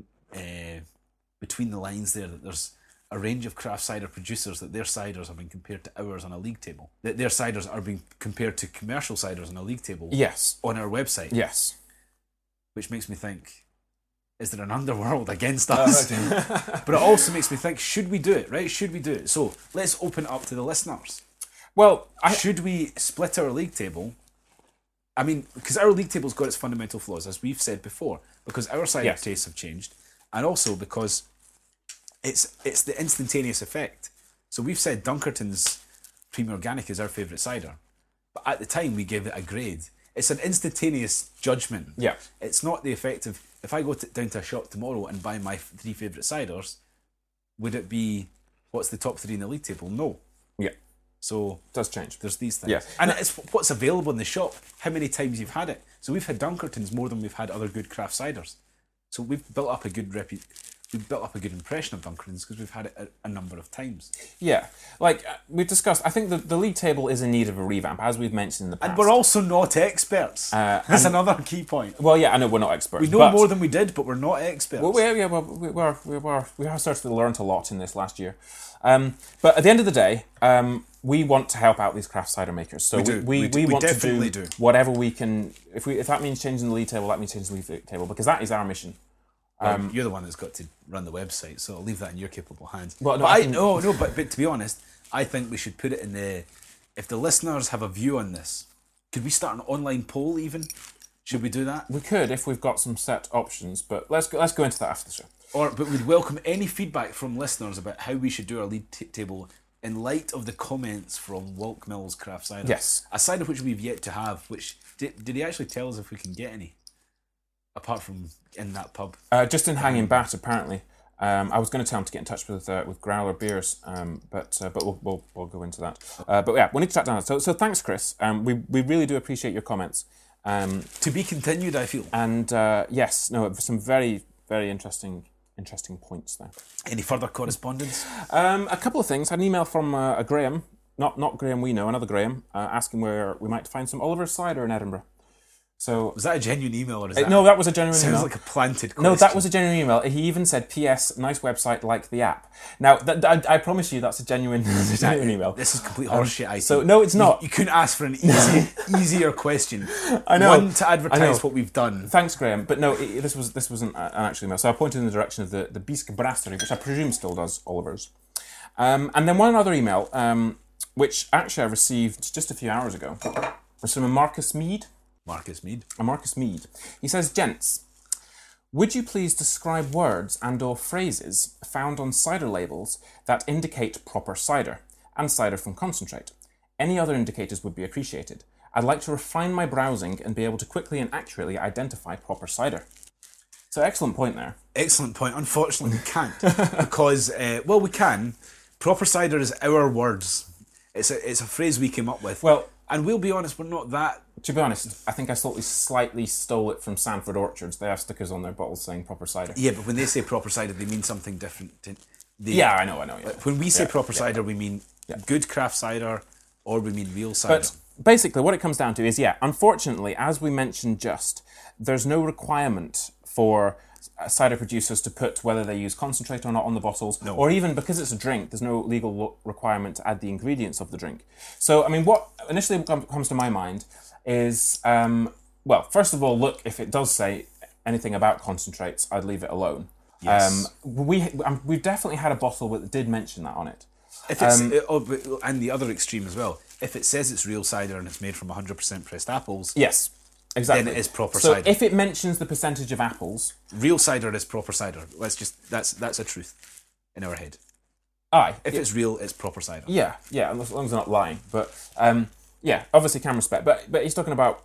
uh, between the lines there that there's a range of craft cider producers that their ciders are being compared to ours on a league table. That their ciders are being compared to commercial ciders on a league table. yes, On our website. yes. Which makes me think, is there an underworld against us? But it also makes me think, should we do it, right? Should we do it? So let's open it up to the listeners. Well, I, Should we split our league table? I mean, because our league table's got its fundamental flaws, as we've said before, because our cider Yes. tastes have changed, and also because it's it's the instantaneous effect. So we've said Dunkerton's Premier Organic is our favourite cider, but at the time we gave it a grade. It's an instantaneous judgment. Yeah. It's not the effect of, if I go to, down to a shop tomorrow and buy my three favourite ciders, would it be, what's the top three in the league table? No. yeah, So it does change. there's these things. Yes. And it's what's available in the shop, how many times you've had it. So we've had Dunkertons more than we've had other good craft ciders. So we've built up a good repu- we've built up a good impression of Dunkertons because we've had it a, a number of times. Yeah, like uh, we've discussed, I think the, the league table is in need of a revamp, as we've mentioned in the past. And we're also not experts. Uh, That's another key point. well, yeah, I know we're not experts. We know but, more than we did, but we're not experts. Well, we, yeah, well, we were, we were, we have certainly learned a lot in this last year. Um, but at the end of the day, um, we want to help out these craft cider makers. So we, do. we, We we, do. We want to definitely do, do. whatever we can. If we if that means changing the league table, that means changing the league table because that is our mission. Um, you're the one that's got to run the website, so I'll leave that in your capable hands. Well, no, but I I, can- no, no, but, but to be honest, I think we should put it in the. If the listeners have a view on this, could we start an online poll even? Should we do that? We could if we've got some set options, but let's go, let's go into that after the show. Or, but we'd welcome any feedback from listeners about how we should do our league t- table in light of the comments from Walk Mills Craft Cider. Yes. A cider which we've yet to have. Which did, did he actually tell us if we can get any? Apart from in that pub. Uh, just in Hanging Bat, apparently. Um, I was going to tell him to get in touch with uh, with Growler Beers, um, but uh, but we'll, we'll we'll go into that. Uh, but yeah, we need to track down. So so thanks, Chris. Um, we we really do appreciate your comments. Um, to be continued, I feel. And uh, yes, no, some very very interesting interesting points there. Any further correspondence? Um, a couple of things. I had an email from uh, a Graham, not not Graham we know, another Graham, uh, asking where we might find some Oliver's cider in Edinburgh. So was that a genuine email or is that? Uh, no, that was a genuine sounds email. Sounds like a planted question. No, that was a genuine email. He even said, P S, nice website, like the app. Now, th- th- I, I promise you that's a genuine, a genuine email. This is complete horseshit, um, I think. So, no, it's not. You, you couldn't ask for an easy, easier question. I know. One to advertise what we've done. Thanks, Graham. But no, it, this was this wasn't an actual email. So I pointed in the direction of the, the Bisque Brasserie, which I presume still does Oliver's. Um, and then one other email, um, which actually I received just a few hours ago, was from a Marcus Mead. Marcus Mead. A Marcus Mead. He says, gents, would you please describe words and or phrases found on cider labels that indicate proper cider and cider from concentrate? Any other indicators would be appreciated. I'd like to refine my browsing and be able to quickly and accurately identify proper cider. So excellent point there. Excellent point. Unfortunately, we can't because, uh, well, we can. Proper cider is our words. It's a, it's a phrase we came up with. Well, and we'll be honest, we're not that... To be honest, I think I slightly, slightly stole it from Sanford Orchards. They have stickers on their bottles saying proper cider. Yeah, but when they say proper cider, they mean something different. To, they, yeah, I know, I know. Yeah. When we say yeah, proper yeah, cider, yeah. we mean yeah. good craft cider or we mean real cider. But basically, what it comes down to is, yeah, unfortunately, as we mentioned just, there's no requirement for cider producers to put whether they use concentrate or not on the bottles, no. or even because it's a drink, there's no legal lo- requirement to add the ingredients of the drink. So, I mean, what initially comes to my mind is, um, well, first of all, look, if it does say anything about concentrates, I'd leave it alone. Yes. Um, we, um, we've definitely had a bottle that did mention that on it. If it's, Um, it, oh, but, and the other extreme as well, if it says it's real cider and it's made from one hundred percent pressed apples, yes, exactly. then it is proper so cider. If it mentions the percentage of apples... Real cider is proper cider. Let's just that's that's a truth in our head. Aye. If it, it's real, it's proper cider. Yeah, yeah, as long as they're not lying. But, um, yeah, obviously can respect. But, but he's talking about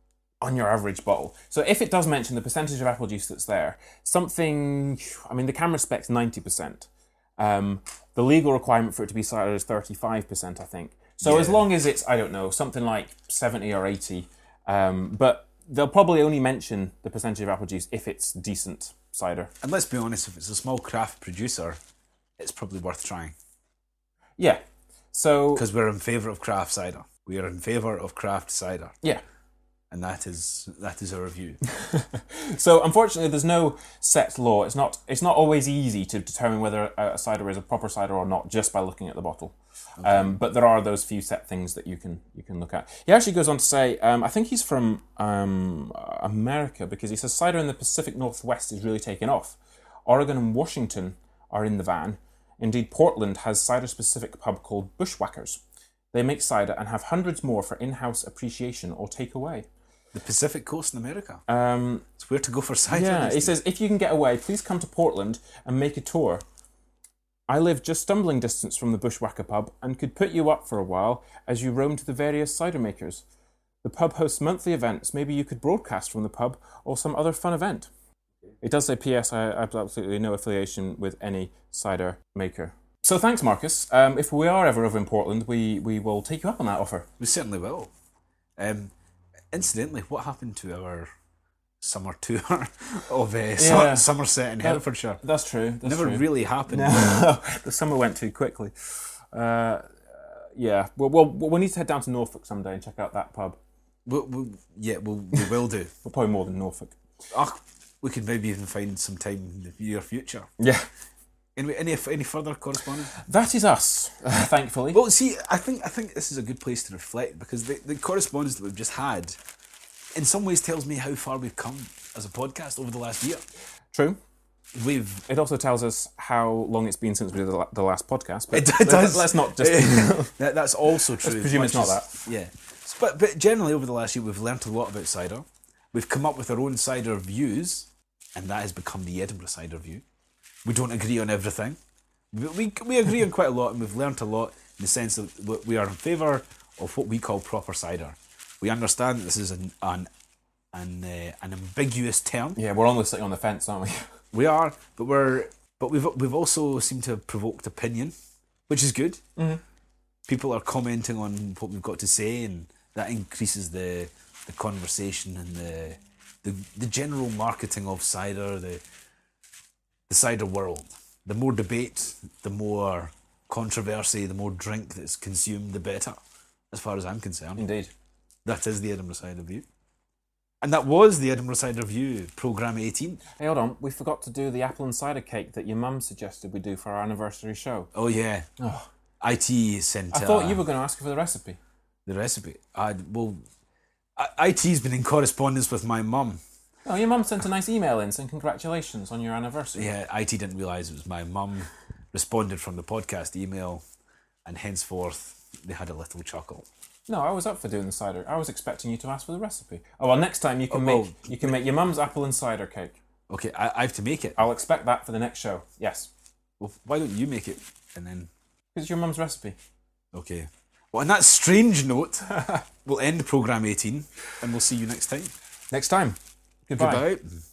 on your average bottle. So if it does mention the percentage of apple juice that's there, something... I mean, the can respects ninety percent. Um, the legal requirement for it to be cider is thirty-five percent, I think. So yeah. as long as it's, I don't know, something like seventy or eighty, um, but they'll probably only mention the percentage of apple juice if it's decent cider. And let's be honest, if it's a small craft producer, it's probably worth trying. Yeah. So because we're in favour of craft cider. We are in favour of craft cider. Yeah. And that is that is our view. So unfortunately, there's no set law. It's not it's not always easy to determine whether a cider is a proper cider or not just by looking at the bottle. Okay. Um, but there are those few set things that you can you can look at. He actually goes on to say, um, I think he's from um, America because he says cider in the Pacific Northwest is really taking off. Oregon and Washington are in the van. Indeed, Portland has cider-specific pub called Bushwhackers. They make cider and have hundreds more for in-house appreciation or takeaway. The Pacific Coast in America. Um, it's where to go for cider. Yeah, he says, if you can get away, please come to Portland and make a tour. I live just stumbling distance from the Bushwhacker pub and could put you up for a while as you roam to the various cider makers. The pub hosts monthly events. Maybe you could broadcast from the pub or some other fun event. It does say, P S, I have absolutely no affiliation with any cider maker. So thanks, Marcus. Um, if we are ever over in Portland, we, we will take you up on that offer. We certainly will. Um, incidentally, what happened to our summer tour of uh, yeah. Somerset and Herefordshire? That, that's true. That's Never true. really happened. No, the summer went too quickly. Uh, yeah, well, well, we need to head down to Norfolk someday and check out that pub. We'll, we'll, yeah, we'll, we will do. Well, probably more than Norfolk. Oh, we could maybe even find some time in the near future. Yeah. Any any any further correspondence? That is us, uh, thankfully. Well, see, I think I think this is a good place to reflect because the, the correspondence that we've just had, in some ways, tells me how far we've come as a podcast over the last year. True. We've. It also tells us how long it's been since we did the, the last podcast. But it does. Let's not just. that, that's also true. Let's presume it's not as, that. Yeah, but but generally over the last year we've learnt a lot about cider. We've come up with our own cider views, and that has become the Edinburgh cider view. We don't agree on everything. We, we we agree on quite a lot, and we've learnt a lot in the sense that we are in favour of what we call proper cider. We understand that this is an an an, uh, an ambiguous term. Yeah, we're almost sitting on the fence, aren't we? We are, but we're But we've we've also seemed to have provoked opinion, which is good. Mm-hmm. People are commenting on what we've got to say, and that increases the the conversation and the the, the general marketing of cider, the the cider world. The more debate, the more controversy, the more drink that's consumed, the better, as far as I'm concerned. Indeed. That is the Edinburgh Cider View. And that was the Edinburgh Cider View, programme eighteen. Hey, hold on. We forgot to do the apple and cider cake that your mum suggested we do for our anniversary show. Oh, yeah. Oh. I T sent... I thought uh, you were going to ask her for the recipe. The recipe? I, well, I T's been in correspondence with my mum. Oh, your mum sent a nice email in saying congratulations on your anniversary. Yeah, I T didn't realise it was my mum. Responded from the podcast email, and henceforth they had a little chuckle. No, I was up for doing the cider. I was expecting you to ask for the recipe. Oh well, next time you can oh, make well, you can make your mum's apple and cider cake. Okay, I, I have to make it. I'll expect that for the next show. Yes. Well, why don't you make it and then? Because it's your mum's recipe. Okay. Well, on that strange note, we'll end programme eighteen, and we'll see you next time. Next time. Goodbye. Goodbye.